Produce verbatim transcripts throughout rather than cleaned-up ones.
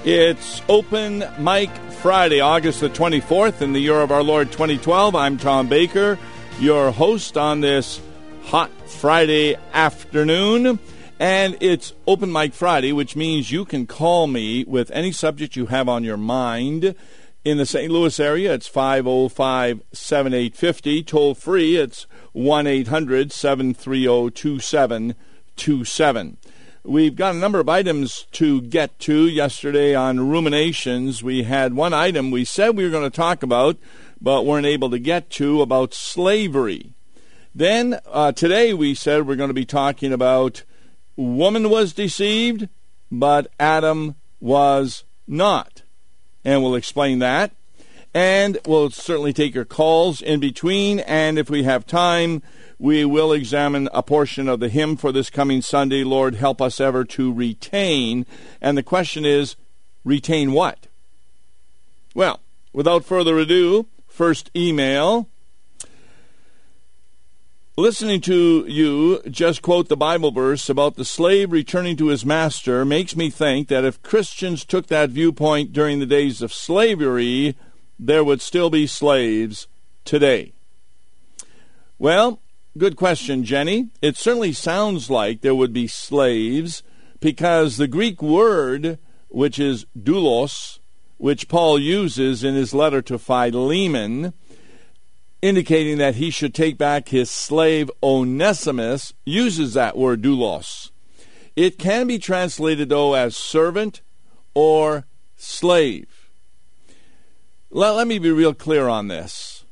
It's Open Mic Friday, August the twenty-fourth, in the year of our Lord twenty twelve. I'm Tom Baker, your host on this hot Friday afternoon. And it's Open Mic Friday, which means you can call me with any subject you have on your mind. In the Saint Louis area, it's five oh five, seven eight five oh. Toll free, it's one eight hundred, seven three zero, two seven two seven. We've got a number of items to get to. Yesterday on Ruminations, we had one item we said we were going to talk about, but weren't able to get to, about slavery. Then uh, today we said we're going to be talking about woman was deceived, but Adam was not. And we'll explain that. And we'll certainly take your calls in between. And if we have time, we will examine a portion of the hymn for this coming Sunday, Lord, Help Us Ever to Retain. And the question is, retain what? Well, without further ado, first email. Listening to you just quote the Bible verse about the slave returning to his master makes me think that if Christians took that viewpoint during the days of slavery, there would still be slaves today. Well, good question, Jenny. It certainly sounds like there would be slaves because the Greek word, which is doulos, which Paul uses in his letter to Philemon, indicating that he should take back his slave Onesimus, uses that word doulos. It can be translated, though, as servant or slave. Let, let me be real clear on this.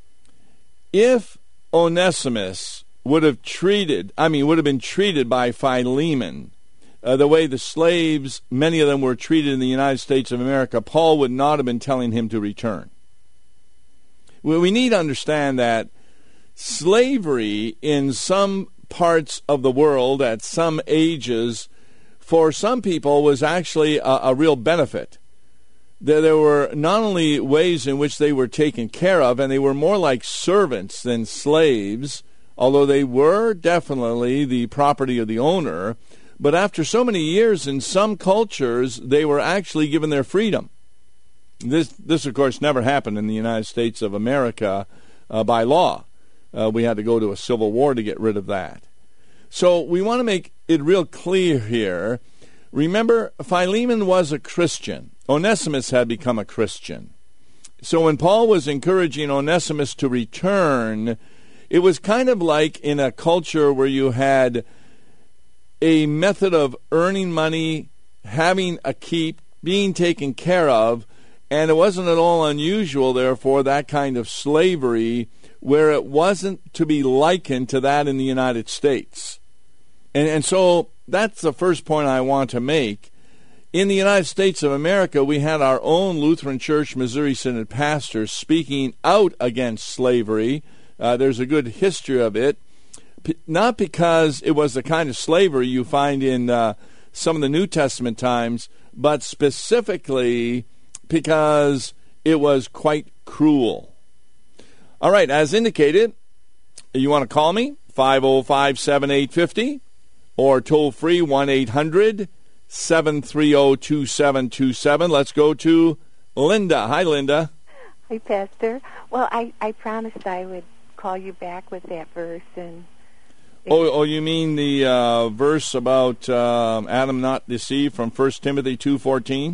If Onesimus would have treated, I mean, would have been treated by Philemon uh, the way the slaves, many of them were treated in the United States of America, Paul would not have been telling him to return. Well, we need to understand that slavery in some parts of the world at some ages, for some people, was actually a, a real benefit. There, there were not only ways in which they were taken care of, and they were more like servants than slaves, although they were definitely the property of the owner, but after so many years, in some cultures, they were actually given their freedom. This, this of course, never happened in the United States of America uh, by law. Uh, we had to go to a civil war to get rid of that. So we want to make it real clear here. Remember, Philemon was a Christian. Onesimus had become a Christian. So when Paul was encouraging Onesimus to return, it was kind of like in a culture where you had a method of earning money, having a keep, being taken care of, and it wasn't at all unusual, therefore, that kind of slavery where it wasn't to be likened to that in the United States. And, and so that's the first point I want to make. In the United States of America, we had our own Lutheran Church Missouri Synod pastors speaking out against slavery. Uh, there's a good history of it, P- not because it was the kind of slavery you find in uh, some of the New Testament times, but specifically because it was quite cruel. All right, as indicated, you want to call me, five oh five, seven eight five oh, or toll free, one eight hundred, seven three zero, two seven two seven. Let's go to Linda. Hi, Linda. Hi, Pastor. Well, I, I promised I would call you back with that verse. and. Oh, oh, you mean the uh, verse about uh, Adam not deceived from First Timothy two fourteen?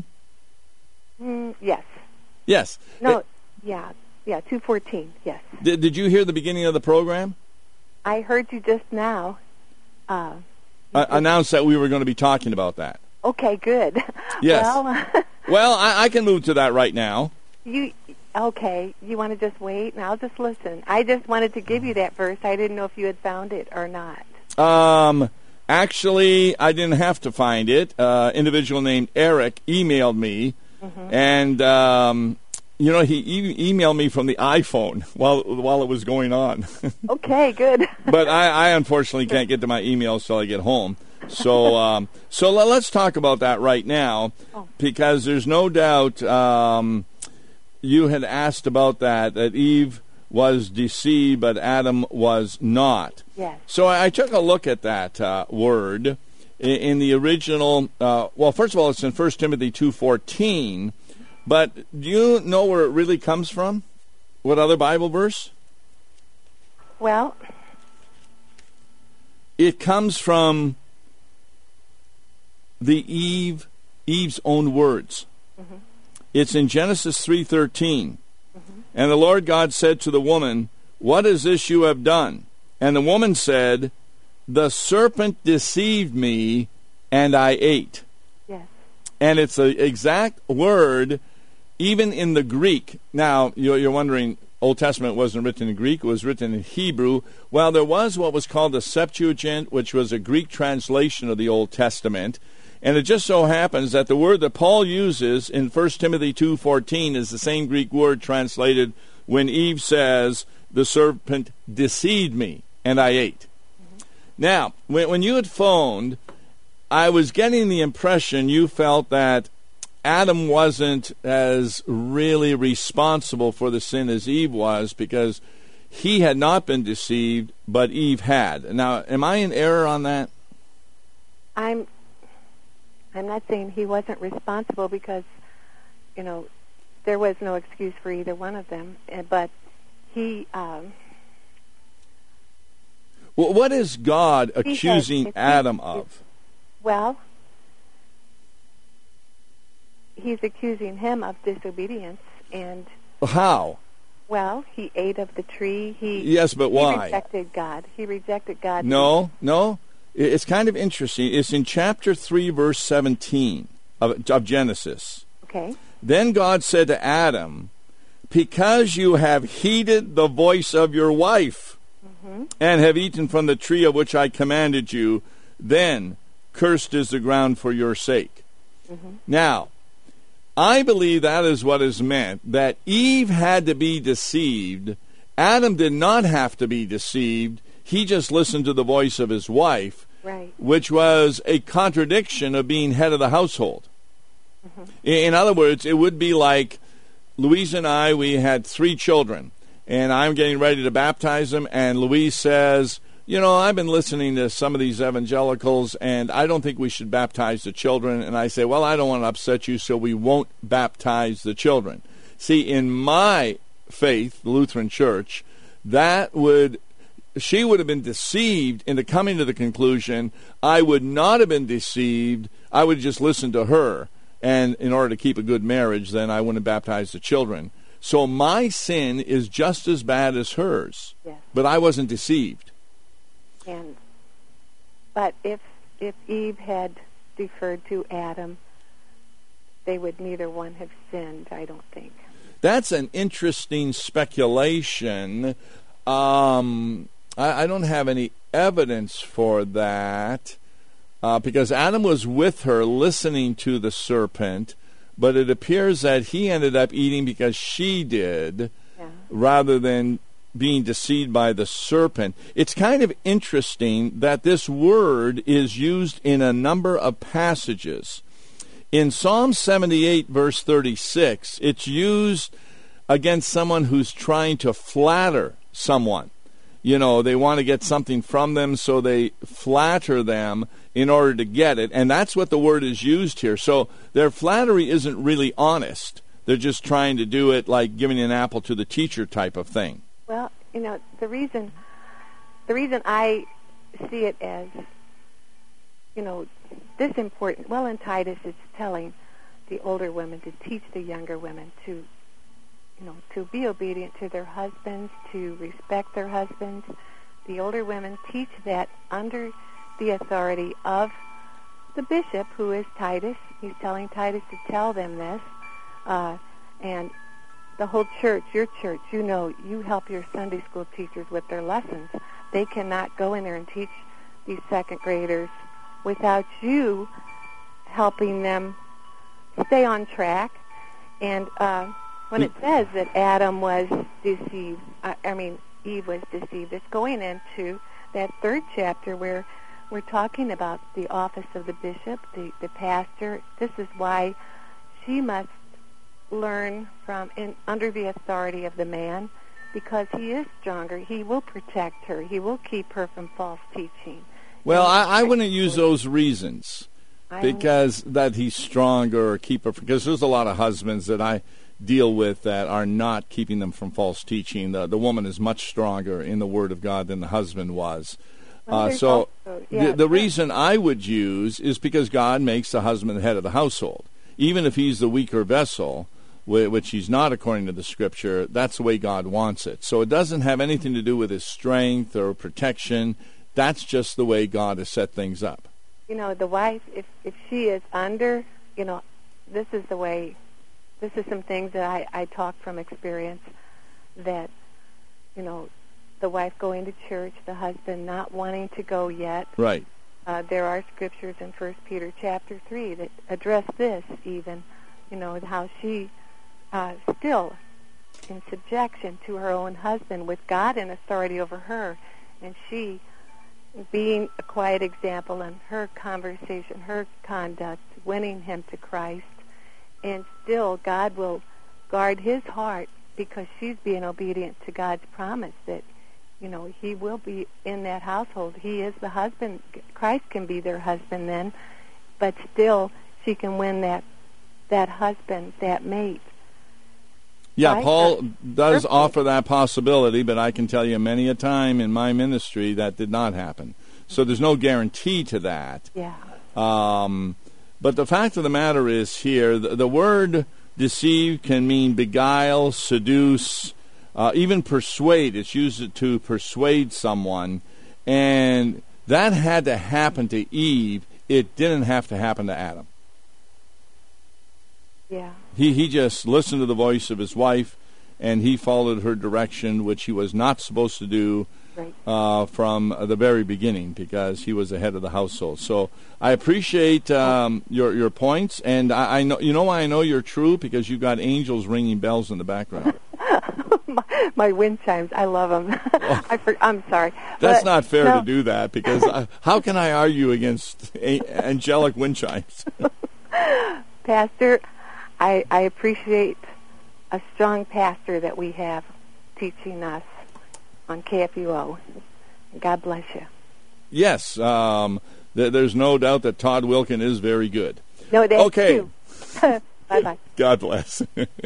Mm, yes. Yes. No, it, yeah, yeah, two fourteen, yes. Did, did you hear the beginning of the program? I heard you just now. Uh, I uh, announced that we were going to be talking about that. Okay, good. Yes. Well, well I, I can move to that right now. You okay, you want to just wait, and I'll just listen. I just wanted to give you that verse. I didn't know if you had found it or not. Um, actually, I didn't have to find it. Uh, individual named Eric emailed me, mm-hmm. and, um, you know, he e- emailed me from the iPhone while while it was going on. Okay, good. But I, I unfortunately can't get to my emails till I get home. So um, so let's talk about that right now, oh. because there's no doubt um, you had asked about that, that Eve was deceived, but Adam was not. Yes. So I, I took a look at that uh, word, in, in the original, uh, well, first of all, it's in First Timothy two fourteen, but do you know where it really comes from? What other Bible verse? Well, it comes from the Eve, Eve's own words. Mm-hmm. It's in Genesis three thirteen. Mm-hmm. And the Lord God said to the woman, "What is this you have done?" And the woman said, "The serpent deceived me, and I ate." Yes. And it's the exact word, even in the Greek. Now, you're wondering, Old Testament wasn't written in Greek, it was written in Hebrew. Well, there was what was called the Septuagint, which was a Greek translation of the Old Testament. And it just so happens that the word that Paul uses in First Timothy two fourteen is the same Greek word translated when Eve says, "The serpent deceived me, and I ate." Mm-hmm. Now, when, when you had phoned, I was getting the impression you felt that Adam wasn't as really responsible for the sin as Eve was, because he had not been deceived, but Eve had. Now, am I in error on that? I'm I'm not saying he wasn't responsible, because, you know, there was no excuse for either one of them, but he... Um, well, what is God accusing had, Adam he, of? Well... he's accusing him of disobedience. And how? Well, he ate of the tree. He yes, but why? He rejected God. He rejected God. No, no. It's kind of interesting. It's in chapter three, verse seventeen of, of Genesis. Okay. Then God said to Adam, "Because you have heeded the voice of your wife, mm-hmm. and have eaten from the tree of which I commanded you, then cursed is the ground for your sake." Mm-hmm. Now, I believe that is what is meant, that Eve had to be deceived. Adam did not have to be deceived. He just listened to the voice of his wife, right. which was a contradiction of being head of the household. Mm-hmm. In other words, it would be like Louise and I, we had three children, and I'm getting ready to baptize them, and Louise says, "You know, I've been listening to some of these evangelicals, and I don't think we should baptize the children." And I say, "Well, I don't want to upset you, so we won't baptize the children." See, in my faith, the Lutheran Church, that would, she would have been deceived into coming to the conclusion, I would not have been deceived, I would just listen to her, and in order to keep a good marriage, then I wouldn't baptize the children. So my sin is just as bad as hers, yes. but I wasn't deceived. And but if if Eve had deferred to Adam, they would neither one have sinned, I don't think. That's an interesting speculation. Um, I, I don't have any evidence for that, uh, because Adam was with her listening to the serpent, but it appears that he ended up eating because she did, yeah. rather than being deceived by the serpent. It's kind of interesting that this word is used in a number of passages. In Psalm seventy-eight, verse thirty-six, it's used against someone who's trying to flatter someone. You know, they want to get something from them, so they flatter them in order to get it, and that's what the word is used here. So their flattery isn't really honest. They're just trying to do it like giving an apple to the teacher type of thing. Well, you know, the reason the reason I see it as, you know, this important, well, in Titus it's telling the older women to teach the younger women to, you know, to be obedient to their husbands, to respect their husbands. The older women teach that under the authority of the bishop, who is Titus. He's telling Titus to tell them this, uh, and the whole church, your church, you know, you help your Sunday school teachers with their lessons. They cannot go in there and teach these second graders without you helping them stay on track. And uh, when it says that Adam was deceived, I, I mean, Eve was deceived, it's going into that third chapter where we're talking about the office of the bishop, the, the pastor. This is why she must learn from in, under the authority of the man, because he is stronger. He will protect her. He will keep her from false teaching. Well, I, I wouldn't use those reasons because that he's stronger or keeper. Because there's a lot of husbands that I deal with that are not keeping them from false teaching. The, the woman is much stronger in the Word of God than the husband was. Uh, so also, yeah, the, the reason I would use is because God makes the husband the head of the household. Even if he's the weaker vessel, which he's not according to the Scripture, that's the way God wants it. So it doesn't have anything to do with his strength or protection. That's just the way God has set things up. You know, the wife, if, if she is under, you know, this is the way, this is some things that I, I talk from experience, that, you know, the wife going to church, the husband not wanting to go yet. Right. Uh, there are scriptures in First Peter chapter three that address this even, you know, how she uh, still in subjection to her own husband with God in authority over her, and she being a quiet example in her conversation, her conduct, winning him to Christ, and still God will guard his heart because she's being obedient to God's promise that, you know, he will be in that household. He is the husband. Christ can be their husband then, but still she can win that that husband, that mate. Yeah, right? Paul does Perfect. offer that possibility, but I can tell you many a time in my ministry that did not happen. So there's no guarantee to that. Yeah. Um, but the fact of the matter is here, the, the word deceive can mean beguile, seduce, uh, even persuade. It's used to persuade someone. And that had to happen to Eve. It didn't have to happen to Adam. Yeah. He he just listened to the voice of his wife, and he followed her direction, which he was not supposed to do Right. uh, from the very beginning, because he was the head of the household. So I appreciate um, your your points, and I, I know you know why I know you're true, because you got angels ringing bells in the background. my, my wind chimes, I love them. Oh. I for, I'm sorry. That's but, not fair no. to do that, because I, how can I argue against a- angelic wind chimes? Pastor, I, I appreciate a strong pastor that we have teaching us on K F U O. God bless you. Yes, um, th- there's no doubt that Todd Wilkin is very good. No, that's Okay. true. Bye-bye. God bless.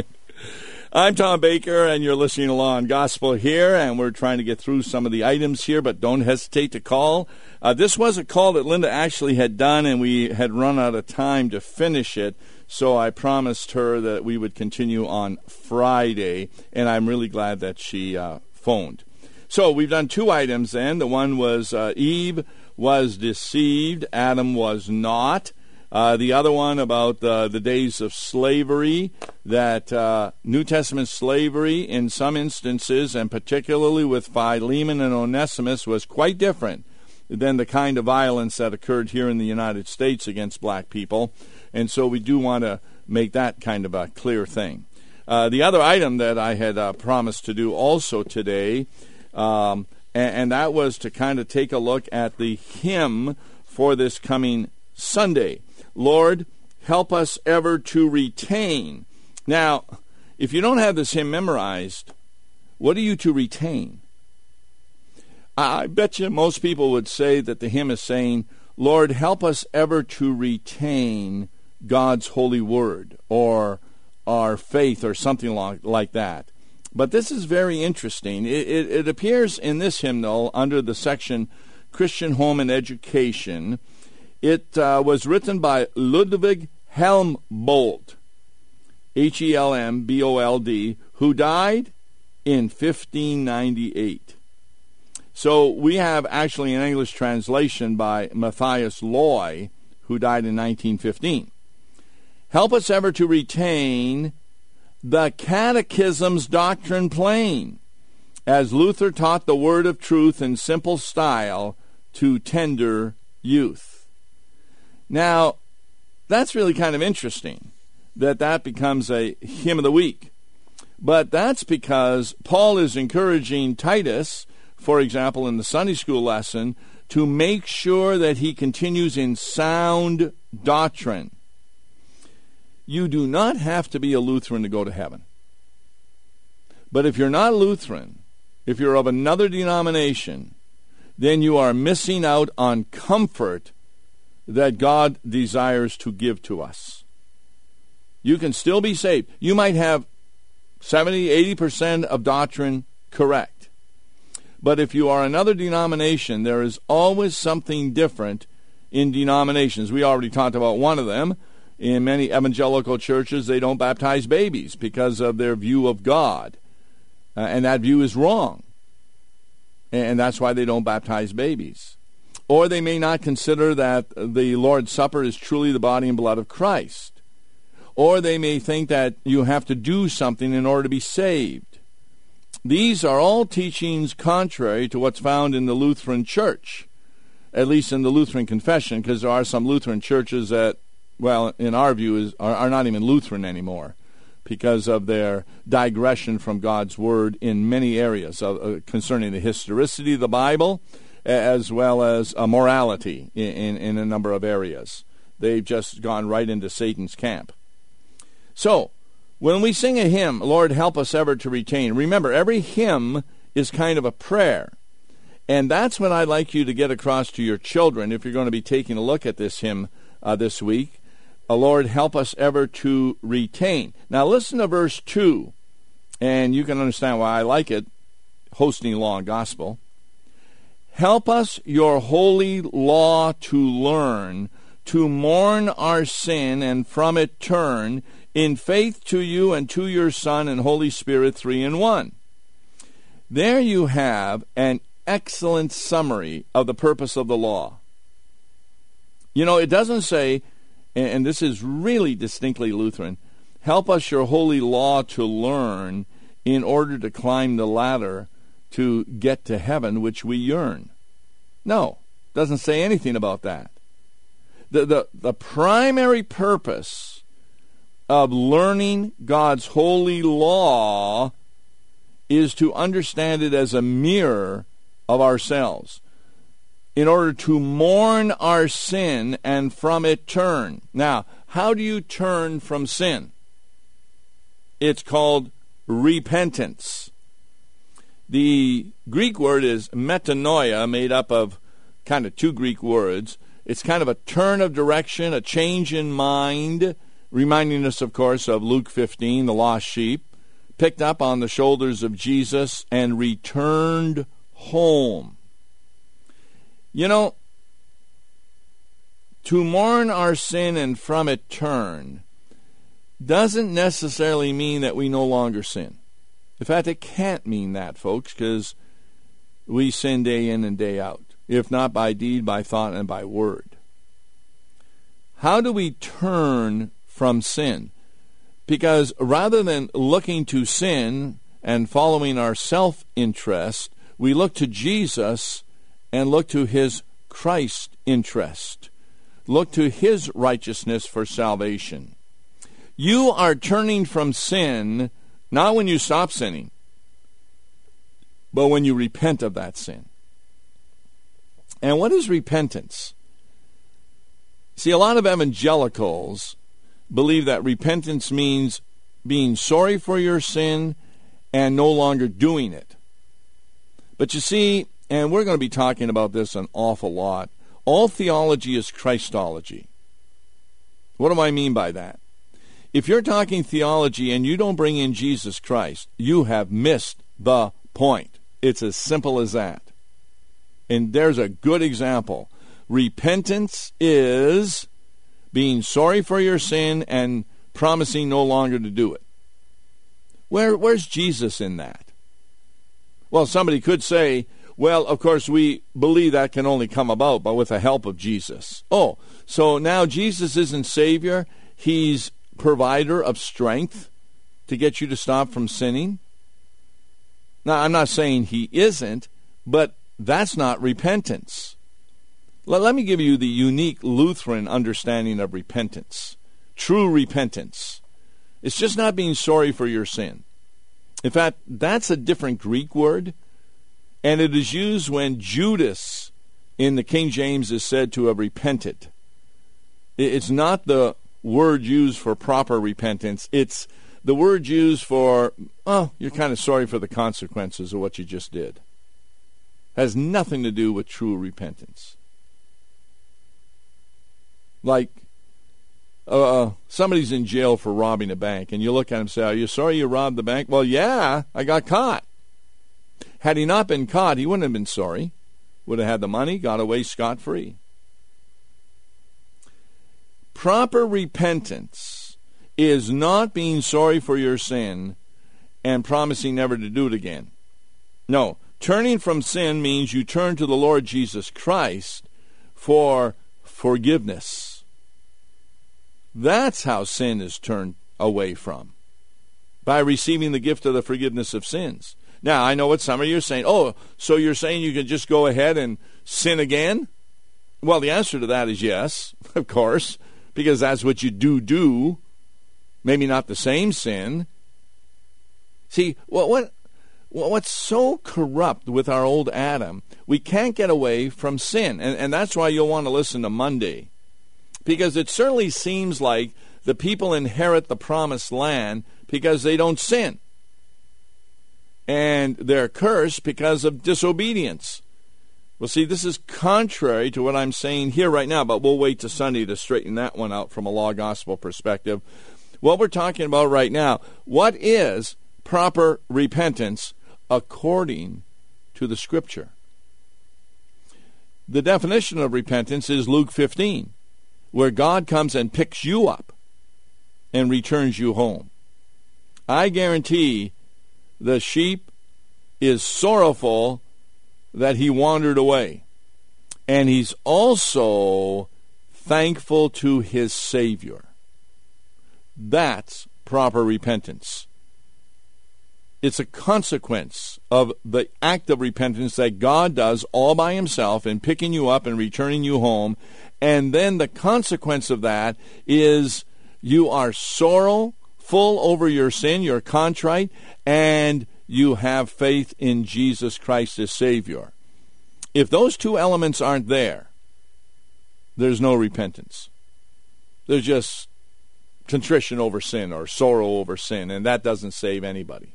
I'm Tom Baker, and you're listening along Gospel Here, and we're trying to get through some of the items here, but don't hesitate to call. Uh, this was a call that Linda actually had done, and we had run out of time to finish it, so I promised her that we would continue on Friday, and I'm really glad that she uh, phoned. So we've done two items then. The one was uh, Eve was deceived, Adam was not. Uh, the other one about uh, the days of slavery, that uh, New Testament slavery in some instances, and particularly with Philemon and Onesimus, was quite different than the kind of violence that occurred here in the United States against black people. And so we do want to make that kind of a clear thing. Uh, the other item that I had uh, promised to do also today, um, and, and that was to kind of take a look at the hymn for this coming Sunday. Lord, help us ever to retain. Now, if you don't have this hymn memorized, what are you to retain? I bet you most people would say that the hymn is saying, Lord, help us ever to retain God's holy word, or our faith, or something like that. But this is very interesting. It, it, it appears in this hymnal under the section Christian Home and Education. It uh, was written by Ludwig Helmbold, H E L M B O L D, who died in fifteen ninety-eight. So we have actually an English translation by Matthias Loy, who died in nineteen fifteen. Help us ever to retain the Catechism's doctrine plain, as Luther taught the word of truth in simple style to tender youth. Now, that's really kind of interesting that that becomes a hymn of the week. But that's because Paul is encouraging Titus, for example, in the Sunday school lesson, to make sure that he continues in sound doctrine. You do not have to be a Lutheran to go to heaven. But if you're not Lutheran, if you're of another denomination, then you are missing out on comfort that God desires to give to us. You can still be saved. You might have seventy, eighty percent of doctrine correct. But if you are another denomination, there is always something different in denominations. We already talked about one of them. In many evangelical churches, they don't baptize babies because of their view of God. Uh, and that view is wrong. And that's why they don't baptize babies. Or they may not consider that the Lord's Supper is truly the body and blood of Christ. Or they may think that you have to do something in order to be saved. These are all teachings contrary to what's found in the Lutheran Church, at least in the Lutheran Confession, because there are some Lutheran churches that, well, in our view, is, are, are not even Lutheran anymore because of their digression from God's Word in many areas uh, uh, concerning the historicity of the Bible, as well as uh, morality in, in, in a number of areas. They've just gone right into Satan's camp. So, when we sing a hymn, Lord, help us ever to retain, remember, every hymn is kind of a prayer. And that's what I'd like you to get across to your children if you're going to be taking a look at this hymn uh, this week. Uh, Lord, help us ever to retain. Now listen to verse two, and you can understand why I like it, hosting law and gospel. Help us your holy law to learn, to mourn our sin and from it turn, in faith to you and to your Son and Holy Spirit, three in one. There you have an excellent summary of the purpose of the law. You know, it doesn't say, and this is really distinctly Lutheran, help us your holy law to learn in order to climb the ladder to get to heaven, which we yearn. No, doesn't say anything about that. The, the, the primary purpose of learning God's holy law is to understand it as a mirror of ourselves, in order to mourn our sin and from it turn. Now, how do you turn from sin? It's called repentance. The Greek word is metanoia, made up of kind of two Greek words. It's kind of a turn of direction, a change in mind, reminding us, of course, of Luke fifteen, the lost sheep, picked up on the shoulders of Jesus and returned home. You know, to mourn our sin and from it turn doesn't necessarily mean that we no longer sin. In fact, it can't mean that, folks, because we sin day in and day out, if not by deed, by thought, and by word. How do we turn from sin? Because rather than looking to sin and following our self-interest, we look to Jesus and look to his Christ interest. Look to his righteousness for salvation. You are turning from sin not when you stop sinning, but when you repent of that sin. And what is repentance? See, a lot of evangelicals believe that repentance means being sorry for your sin and no longer doing it. But you see, and we're going to be talking about this an awful lot, all theology is Christology. What do I mean by that? If you're talking theology and you don't bring in Jesus Christ, you have missed the point. It's as simple as that. And there's a good example. Repentance is being sorry for your sin and promising no longer to do it. Where, where's Jesus in that? Well, somebody could say, well, of course, we believe that can only come about but with the help of Jesus. Oh, so now Jesus isn't Savior. He's provider of strength to get you to stop from sinning. Now, I'm not saying he isn't, but that's not repentance. Let, let me give you the unique Lutheran understanding of repentance. True repentance. It's just not being sorry for your sin. In fact, that's a different Greek word, and it is used when Judas in the King James is said to have repented. It's not the word used for proper repentance. It's the word used for, oh, you're kind of sorry for the consequences of what you just did. has nothing to do with true repentance. Like, uh, somebody's in jail for robbing a bank, and you look at him and say, are you sorry you robbed the bank? Well, yeah, I got caught. Had he not been caught, he wouldn't have been sorry. Would have had the money, got away scot-free. Proper repentance is not being sorry for your sin and promising never to do it again. No, turning from sin means you turn to the Lord Jesus Christ for forgiveness. That's how sin is turned away from, by receiving the gift of the forgiveness of sins. Now, I know what some of you are saying. Oh, so you're saying you can just go ahead and sin again? Well, the answer to that is yes, of course, because that's what you do do. Maybe not the same sin. See, what what what's so corrupt with our old Adam, we can't get away from sin. And, and that's why you'll want to listen to Monday. Because it certainly seems like the people inherit the promised land because they don't sin. And they're cursed because of disobedience. Well, see, this is contrary to what I'm saying here right now, but we'll wait to Sunday to straighten that one out from a law-gospel perspective. What we're talking about right now, what is proper repentance according to the Scripture? The definition of repentance is Luke fifteen, where God comes and picks you up and returns you home. I guarantee the sheep is sorrowful that he wandered away. And he's also thankful to his Savior. That's proper repentance. It's a consequence of the act of repentance that God does all by himself in picking you up and returning you home. And then the consequence of that is you are sorrowful over your sin, you're contrite, and you have faith in Jesus Christ as Savior. If those two elements aren't there, there's no repentance. There's just contrition over sin or sorrow over sin, and that doesn't save anybody.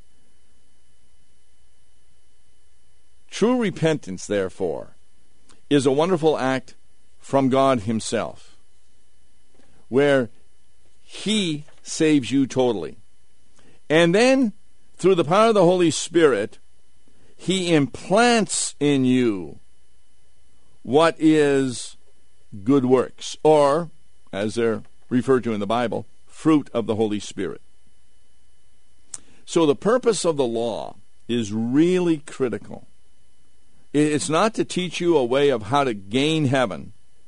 True repentance, therefore, is a wonderful act from God himself, where he saves you totally. And then, through the power of the Holy Spirit, he implants in you what is good works, or, as they're referred to in the Bible, fruit of the Holy Spirit. So the purpose of the law is really critical. It's not to teach you a way of how to gain heaven,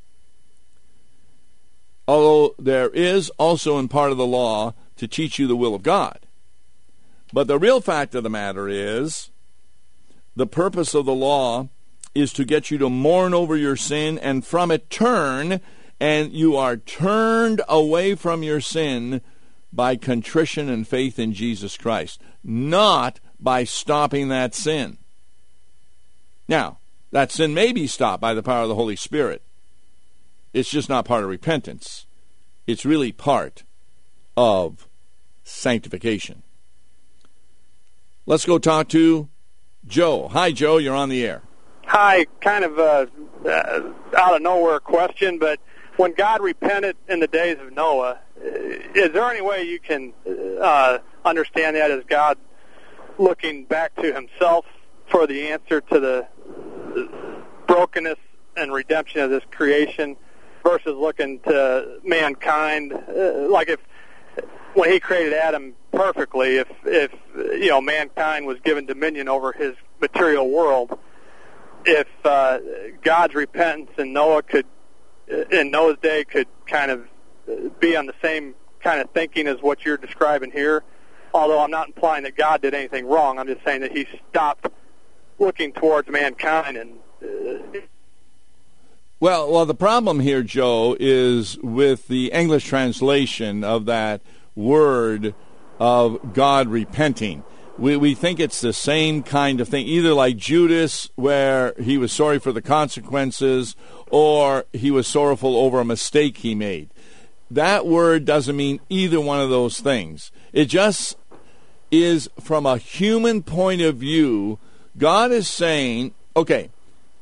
although there is also in part of the law to teach you the will of God. But the real fact of the matter is, the purpose of the law is to get you to mourn over your sin and from it turn, and you are turned away from your sin by contrition and faith in Jesus Christ, not by stopping that sin. Now, that sin may be stopped by the power of the Holy Spirit. It's just not part of repentance. It's really part of sanctification. Let's go talk to Joe. Hi, Joe. You're on the air. Hi. Kind of a uh, out of nowhere question, but when God repented in the days of Noah, is there any way you can uh, understand that as God looking back to himself for the answer to the brokenness and redemption of this creation versus looking to mankind? Uh, like if when he created Adam perfectly, if if you know mankind was given dominion over his material world, if uh, God's repentance in Noah could in Noah's day could kind of be on the same kind of thinking as what you're describing here, although I'm not implying that God did anything wrong. I'm just saying that he stopped looking towards mankind. And uh, well, well, the problem here, Joe, is with the English translation of that word of God repenting. We we think it's the same kind of thing, either like Judas, where he was sorry for the consequences, or he was sorrowful over a mistake he made. That word doesn't mean either one of those things. It just is from a human point of view. God is saying, okay,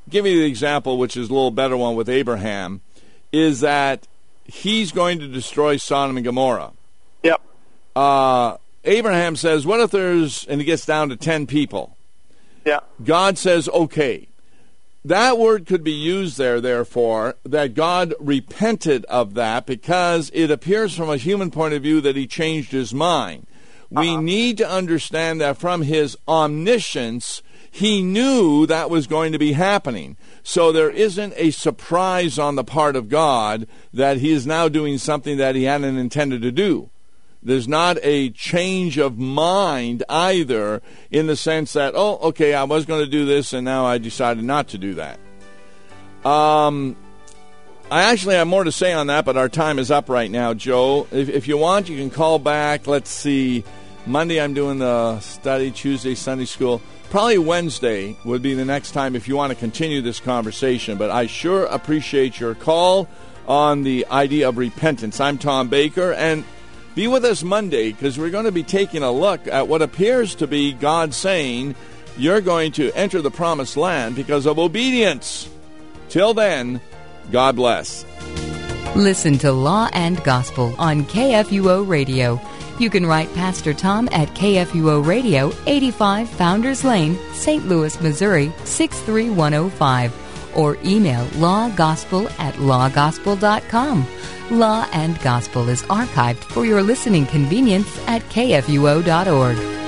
give you the example, which is a little better one with Abraham, is that he's going to destroy Sodom and Gomorrah. Yep. Uh, Abraham says, what if there's, and it gets down to ten people? Yeah. God says, okay. That word could be used there, therefore, that God repented of that because it appears from a human point of view that he changed his mind. We uh-huh. need to understand that from his omniscience, he knew that was going to be happening. So there isn't a surprise on the part of God that he is now doing something that he hadn't intended to do. There's not a change of mind either in the sense that, oh, okay, I was going to do this and now I decided not to do that. Um, I actually have more to say on that, but our time is up right now, Joe. If, if you want, you can call back. Let's see. Monday I'm doing the study, Tuesday Sunday school. Probably Wednesday would be the next time if you want to continue this conversation. But I sure appreciate your call on the idea of repentance. I'm Tom Baker, and be with us Monday because we're going to be taking a look at what appears to be God saying you're going to enter the promised land because of obedience. Till then, God bless. Listen to Law and Gospel on K F U O Radio. You can write Pastor Tom at K F U O Radio, eighty-five Founders Lane, Saint Louis, Missouri, six three one oh five, or email lawgospel at lawgospel dot com. Law and Gospel is archived for your listening convenience at K F U O dot org.